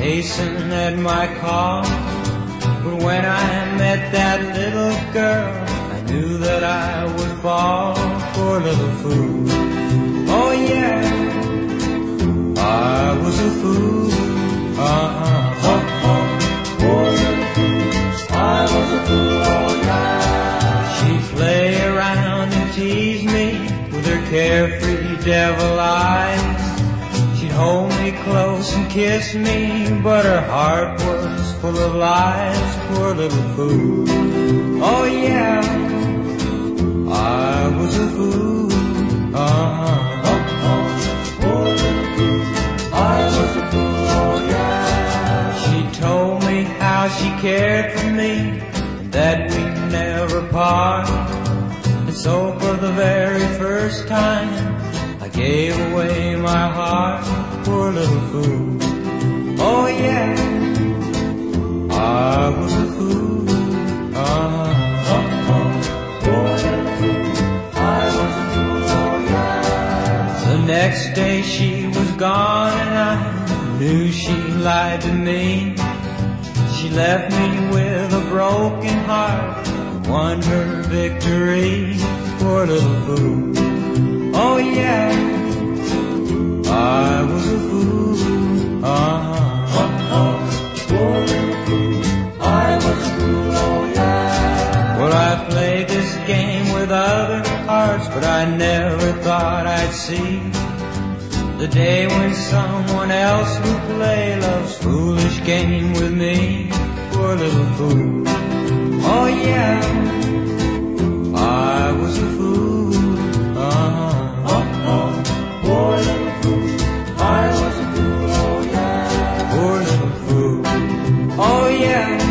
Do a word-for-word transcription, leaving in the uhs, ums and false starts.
hasten at my call. But when I met that little girl, I knew that I would fall. Poor little fool. Oh yeah, I was a fool. Uh-huh. Oh, oh, poor little fool. I was a fool, oh yeah. She'd play around and tease me with her carefree devil eyes. She'd hold me close and kiss me, but her heart was full of lies. Poor little fool. Oh yeah, I was a fool. Uh-huh. Oh, oh, poor little fool. I was a fool, oh yeah. She told me how she cared for me, and that we'd never part. And so for the very first time, I gave away my heart. Poor little fool. Oh yeah, I was a fool. Uh-huh. Oh, oh, poor little fool. I was a fool, oh yeah. The next day she was gone, and I knew she lied to me. She left me with a broken heart and won her victory. Poor little fool. Oh yeah, I was a fool. Uh-huh. Oh, oh, poor little fool. I was a fool, oh yeah. Well, I played this game with other hearts, but I never thought I'd see the day when someone else would play love's foolish game with me. Poor little fool. Oh yeah, I was a fool. Uh-huh. Oh, oh, poor little fool. I was a fool, oh yeah. Poor little fool. Oh yeah.